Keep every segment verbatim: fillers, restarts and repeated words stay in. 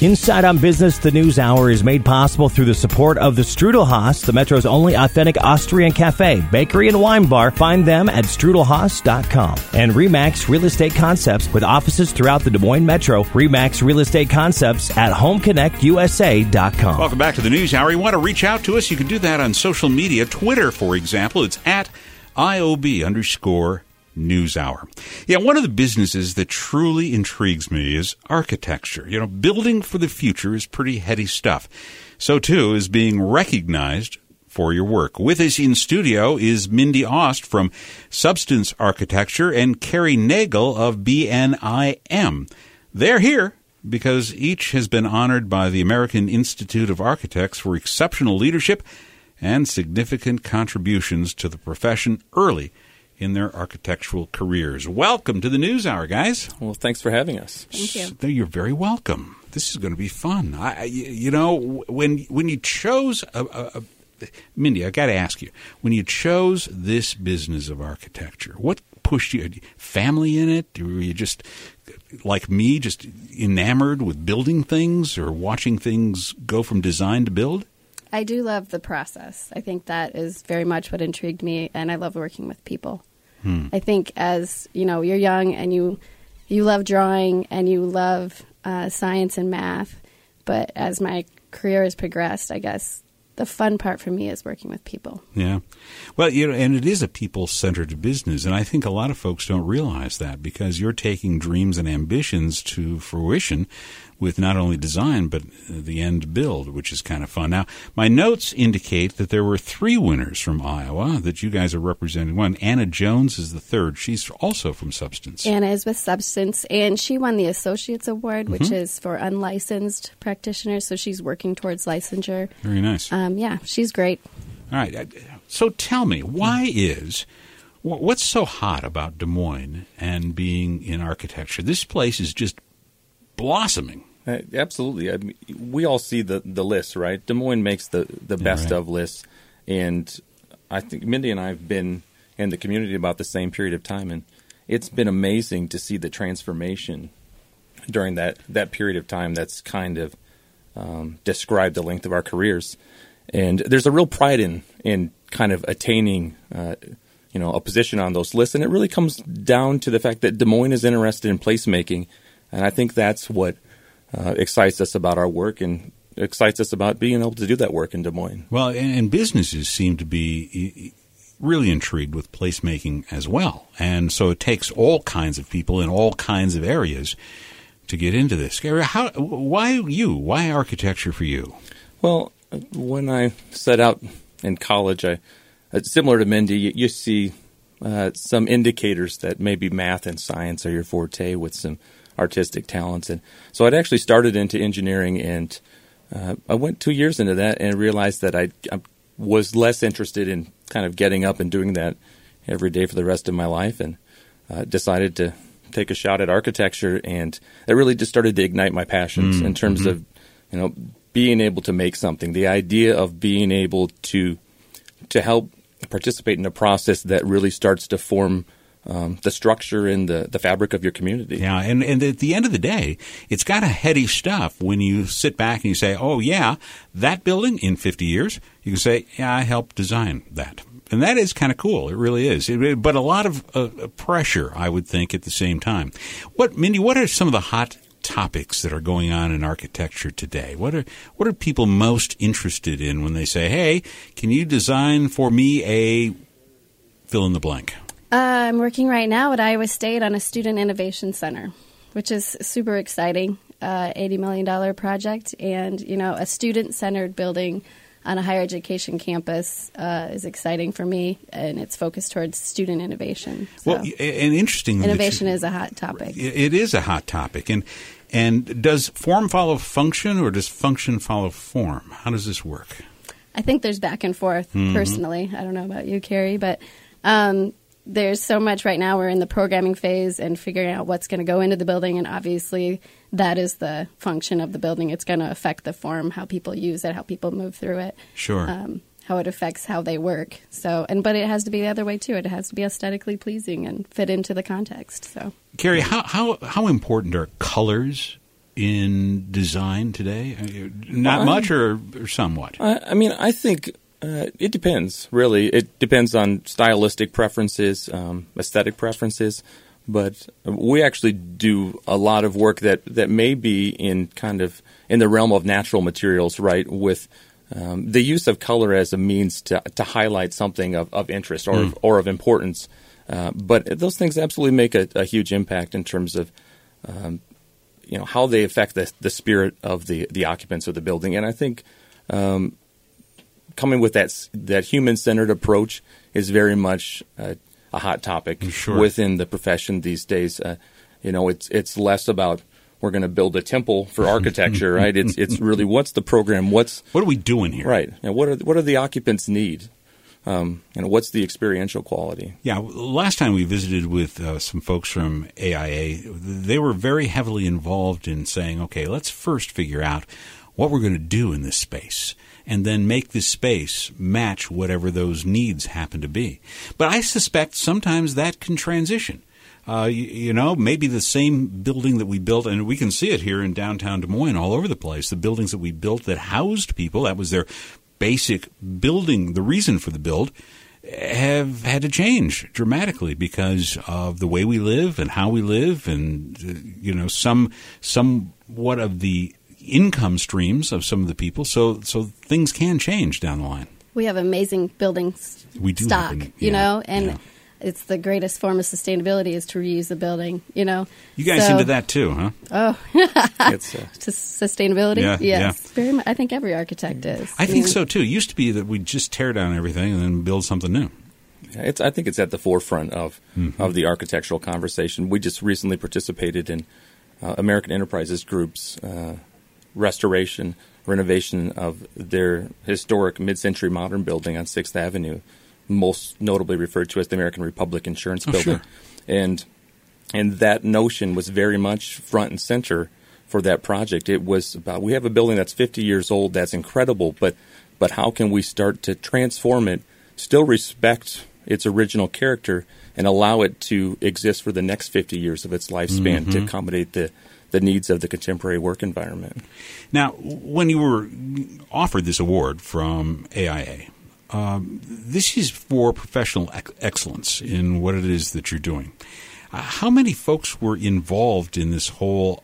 Inside on Business, the News Hour is made possible through the support of the Strudelhaus, the Metro's only authentic Austrian cafe, bakery, and wine bar. Find them at strudelhaus dot com. And Remax Real Estate Concepts with offices throughout the Des Moines Metro. Remax Real Estate Concepts at home connect u s a dot com. Welcome back to the News Hour. You want to reach out to us? You can do that on social media. Twitter, for example, it's at I O B underscore News Hour. Yeah, one of the businesses that truly intrigues me is architecture. You know, building for the future is pretty heady stuff. So, too, is being recognized for your work. With us in studio is Mindy Ost from Substance Architecture and Carrie Nagel of B N I M. They're here because each has been honored by the American Institute of Architects for exceptional leadership and significant contributions to the profession early in their architectural careers. Welcome to the News Hour, guys. Well, thanks for having us. Thank you. So, you're very welcome. This is going to be fun. I, you know, when when you chose, a, a, a, Mindy, I got to ask you, when you chose this business of architecture, what pushed you? Family in it? Or were you just, like me, just enamored with building things or watching things go from design to build? I do love the process. I think that is very much what intrigued me, and I love working with people. Hmm. I think as, you know, you're young and you you love drawing and you love uh, science and math, but as my career has progressed, I guess the fun part for me is working with people. Yeah. Well, you know, and it is a people-centered business, and I think a lot of folks don't realize that because you're taking dreams and ambitions to fruition with not only design but the end build, which is kind of fun. Now, my notes indicate that there were three winners from Iowa that you guys are representing. One, Anna Jones is the third. She's also from Substance. Anna is with Substance, and she won the Associates Award, which Mm-hmm. is for unlicensed practitioners, so she's working towards licensure. Very nice. Um, yeah, she's great. All right. So tell me, why is, what's so hot about Des Moines and being in architecture? This place is just blossoming. Uh, absolutely. I mean, we all see the, the list, right? Des Moines makes the, the best right. of lists. And I think Mindy and I have been in the community about the same period of time. And it's been amazing to see the transformation during that, that period of time that's kind of um, described the length of our careers. And there's a real pride in, in kind of attaining uh, you know, a position on those lists. And it really comes down to the fact that Des Moines is interested in placemaking. And I think that's what uh, excites us about our work and excites us about being able to do that work in Des Moines. Well, and, and businesses seem to be really intrigued with placemaking as well. And so it takes all kinds of people in all kinds of areas to get into this. Gary, how, why you? Why architecture for you? Well, when I set out in college, I, uh, similar to Mindy, you, you see uh, some indicators that maybe math and science are your forte with some artistic talents. And so I'd actually started into engineering, and uh, I went two years into that and realized that I, I was less interested in kind of getting up and doing that every day for the rest of my life, and uh, decided to take a shot at architecture. And it really just started to ignite my passions mm-hmm. in terms of, you know, being able to make something, the idea of being able to to help participate in a process that really starts to form Um, the structure and the, the fabric of your community. Yeah, and, and at the end of the day, it's got a heady stuff when you sit back and you say, oh, yeah, that building in fifty years, you can say, yeah, I helped design that. And that is kind of cool. It really is. It, but a lot of uh, pressure, I would think, at the same time. What, Mindy, what are some of the hot topics that are going on in architecture today? What are what are people most interested in when they say, hey, can you design for me a fill in the blank? Uh, I'm working right now at Iowa State on a student innovation center, which is super exciting, uh, eighty million dollars project. And, you know, a student-centered building on a higher education campus uh, is exciting for me, and it's focused towards student innovation. So well, and interesting. Innovation is a hot topic. It is a hot topic. And and does form follow function, or does function follow form? How does this work? I think there's back and forth, mm-hmm. personally. I don't know about you, Carrie, but um, there's so much right now. We're in the programming phase and figuring out what's going to go into the building, and obviously that is the function of the building. It's going to affect the form, how people use it, how people move through it. Sure. Um, how it affects how they work. So, and but it has to be the other way too. It has to be aesthetically pleasing and fit into the context. So, Carrie, how how how important are colors in design today? Not well, much, or, or somewhat? I, I mean, I think uh, it depends, really. It depends on stylistic preferences, um, aesthetic preferences. But we actually do a lot of work that, that may be in kind of in the realm of natural materials, right, with um, the use of color as a means to, to highlight something of, of interest or, mm. of, or of importance. Uh, but those things absolutely make a, a huge impact in terms of um, you know, how they affect the, the spirit of the, the occupants of the building. And I think um, coming with that that human-centered approach is very much uh, a hot topic sure. within the profession these days. Uh, you know, it's it's less about we're going to build a temple for architecture, right? It's it's really what's the program? What's what are we doing here? Right. And what are what do the occupants need? Um, you know, what's the experiential quality? Yeah, last time we visited with uh, some folks from A I A, they were very heavily involved in saying, okay, let's first figure out what we're going to do in this space and then make this space match whatever those needs happen to be. But I suspect sometimes that can transition. Uh, you, you know, maybe the same building that we built, and we can see it here in downtown Des Moines all over the place, the buildings that we built that housed people, that was their basic building, the reason for the build, have had to change dramatically because of the way we live and how we live and, uh, you know, some somewhat of the income streams of some of the people. So so things can change down the line. We have amazing building we do stock, an, yeah, you know, and yeah. it's the greatest form of sustainability is to reuse the building, you know. You guys so, into that too, huh? Oh, it's, uh, to sustainability? Yeah, yes, yeah. very much. I think every architect is. I, I think mean, so too. It used to be that we'd just tear down everything and then build something new. It's, I think it's at the forefront of mm-hmm. of the architectural conversation. We just recently participated in uh, American Enterprises Group's uh, restoration, renovation of their historic mid-century modern building on sixth Avenue, most notably referred to as the American Republic Insurance oh, Building. Sure. And and that notion was very much front and center for that project. It was about, we have a building that's fifty years old, that's incredible, but but how can we start to transform it, still respect its original character, and allow it to exist for the next fifty years of its lifespan mm-hmm. to accommodate the, the needs of the contemporary work environment. Now, when you were offered this award from A I A, um, this is for professional ex- excellence in what it is that you're doing. Uh, how many folks were involved in this whole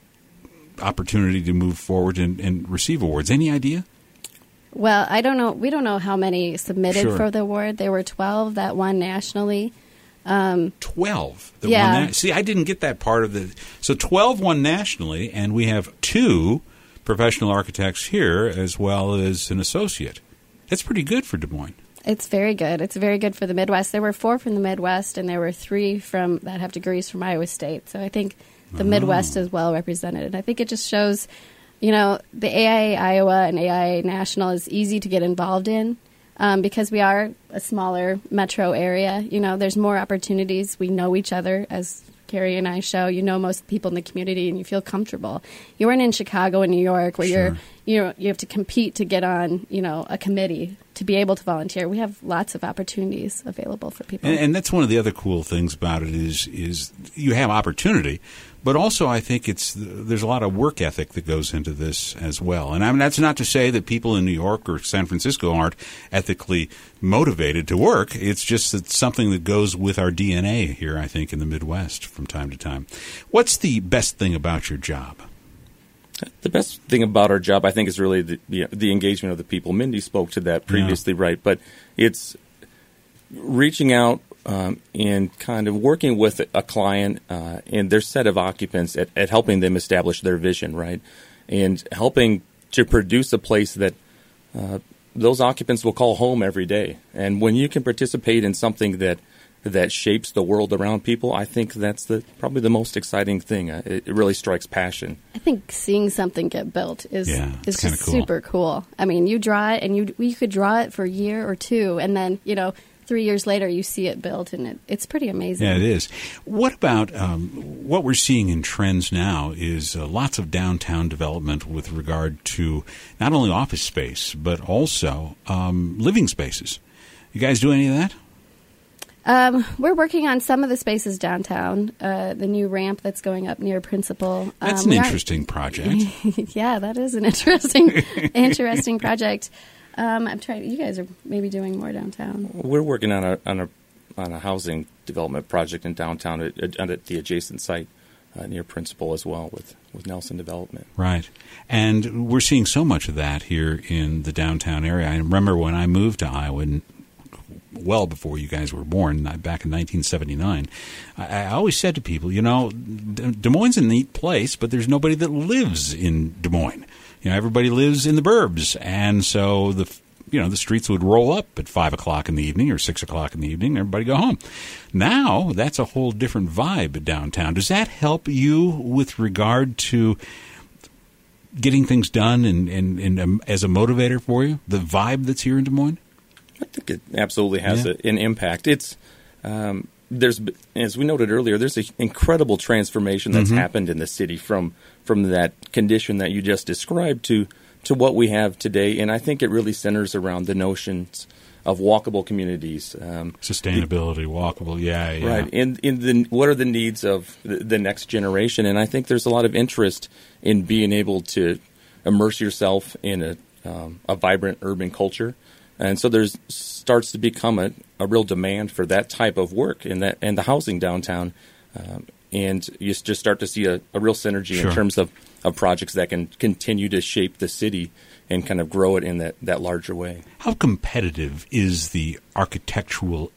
opportunity to move forward and, and receive awards? Any idea? Well, I don't know. We don't know how many submitted Sure. for the award. There were twelve that won nationally. Um, twelve that yeah. won that. See, I didn't get that part of the. So twelve won nationally, and we have two professional architects here as well as an associate. That's pretty good for Des Moines. It's very good. It's very good for the Midwest. There were four from the Midwest, and there were three from that have degrees from Iowa State. So I think the oh. Midwest is well represented. And I think it just shows, you know, the A I A Iowa and A I A National is easy to get involved in um, because we are a smaller metro area. You know, there's more opportunities. We know each other, as Carrie and I show. You know most people in the community, and you feel comfortable. You weren't in Chicago and New York where Sure. you're you know you have to compete to get on you know a committee to be able to volunteer. We have lots of opportunities available for people. And, and that's one of the other cool things about it is is you have opportunity, but also I think it's there's a lot of work ethic that goes into this as well. And I mean that's not to say that people in New York or San Francisco aren't ethically motivated to work. It's just that something that goes with our D N A here, I think, in the Midwest from time to time. What's the best thing about your job? The best thing about our job, I think, is really the, the, the engagement of the people. Mindy spoke to that previously, yeah. right? But it's reaching out um, and kind of working with a client uh, and their set of occupants at, at helping them establish their vision, right? And helping to produce a place that uh, those occupants will call home every day. And when you can participate in something that that shapes the world around people, I think that's the probably the most exciting thing. Uh, it, it really strikes passion. I think seeing something get built is yeah, is just cool. super cool. I mean, you draw it, and you you could draw it for a year or two, and then you know three years later you see it built, and it, it's pretty amazing. Yeah, it is. What about um, what we're seeing in trends now is uh, lots of downtown development with regard to not only office space but also um, living spaces. You guys do any of that? Um, we're working on some of the spaces downtown, uh, the new ramp that's going up near Principal. That's um, an interesting project. Yeah, that is an interesting, interesting project. Um, I'm trying. You guys are maybe doing more downtown. We're working on a on a on a housing development project in downtown at, at the adjacent site uh, near Principal as well with, with Nelson Development. Right. And we're seeing so much of that here in the downtown area. I remember when I moved to Iowa, and well before you guys were born, back in nineteen seventy-nine, I, I always said to people, you know, Des Moines is a neat place, but there's nobody that lives in Des Moines. You know, everybody lives in the burbs, and so the you know the streets would roll up at five o'clock in the evening or six o'clock in the evening, and everybody go home. Now that's a whole different vibe downtown. Does that help you with regard to getting things done and, and, and um, as a motivator for you, the vibe that's here in Des Moines? I think it absolutely has yeah. a, an impact. It's um, there's as we noted earlier, there's an incredible transformation that's mm-hmm. happened in the city from from that condition that you just described to to what we have today, and I think it really centers around the notions of walkable communities, um, sustainability, the, walkable, yeah, yeah, right. In in the what are the needs of the, the next generation, and I think there's a lot of interest in being able to immerse yourself in a um, a vibrant urban culture. And so there's starts to become a, a real demand for that type of work in that and the housing downtown, um, and you just start to see a, a real synergy sure. in terms of, of projects that can continue to shape the city and kind of grow it in that, that larger way. How competitive is the architectural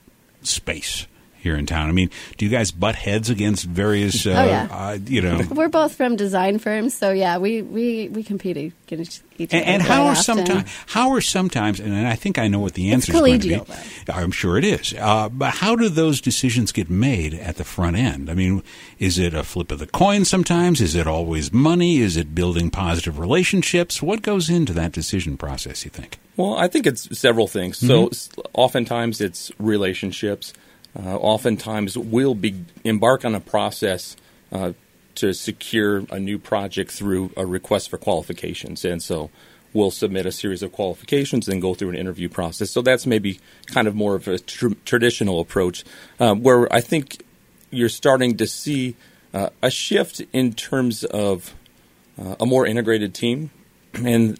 space here in town? I mean, do you guys butt heads against various, uh, oh, yeah. uh, you know? We're both from design firms, so yeah, we, we, we compete against each other. And, and how are often. sometimes, how are sometimes, and I think I know what the answer it's is going to be. Though. I'm sure it is. Uh, but how do those decisions get made at the front end? I mean, is it a flip of the coin sometimes? Is it always money? Is it building positive relationships? What goes into that decision process, you think? Well, I think it's several things. Mm-hmm. So oftentimes it's relationships. Uh, oftentimes we'll be embark on a process uh, to secure a new project through a request for qualifications. And so we'll submit a series of qualifications and go through an interview process. So that's maybe kind of more of a tr- traditional approach, uh, where I think you're starting to see uh, a shift in terms of uh, a more integrated team. And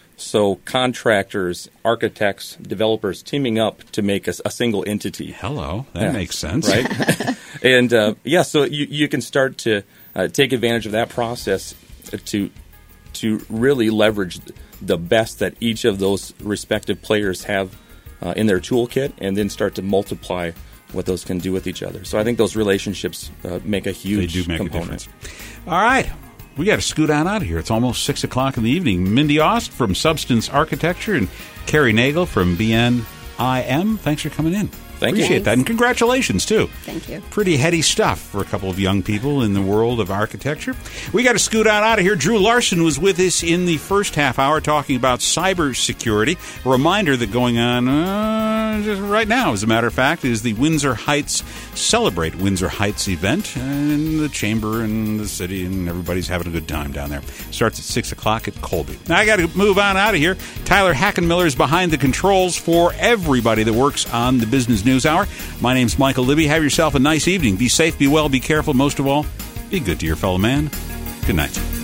so contractors, architects, developers teaming up to make a, a single entity. Hello. That yeah. makes sense. Right? and, uh, yeah, so you, you can start to uh, take advantage of that process to to really leverage the best that each of those respective players have uh, in their toolkit and then start to multiply what those can do with each other. So I think those relationships uh, make a huge they do make component. A difference. All right. We got to scoot on out of here. It's almost six o'clock in the evening. Mindy Ost from Substance Architecture and Carrie Nagel from B N I M. Thanks for coming in. Thank Appreciate you. that. And congratulations, too. Thank you. Pretty heady stuff for a couple of young people in the world of architecture. We got to scoot on out of here. Drew Larson was with us in the first half hour talking about cybersecurity. A reminder that going on uh, just right now, as a matter of fact, is the Windsor Heights Celebrate Windsor Heights event. And the chamber and the city and everybody's having a good time down there. Starts at six o'clock at Colby. Now, I got to move on out of here. Tyler Hackenmiller is behind the controls for everybody that works on the Business News Hour. My name's Michael Libby. Have yourself a nice evening. Be safe, be well, be careful. Most of all, be good to your fellow man. Good night.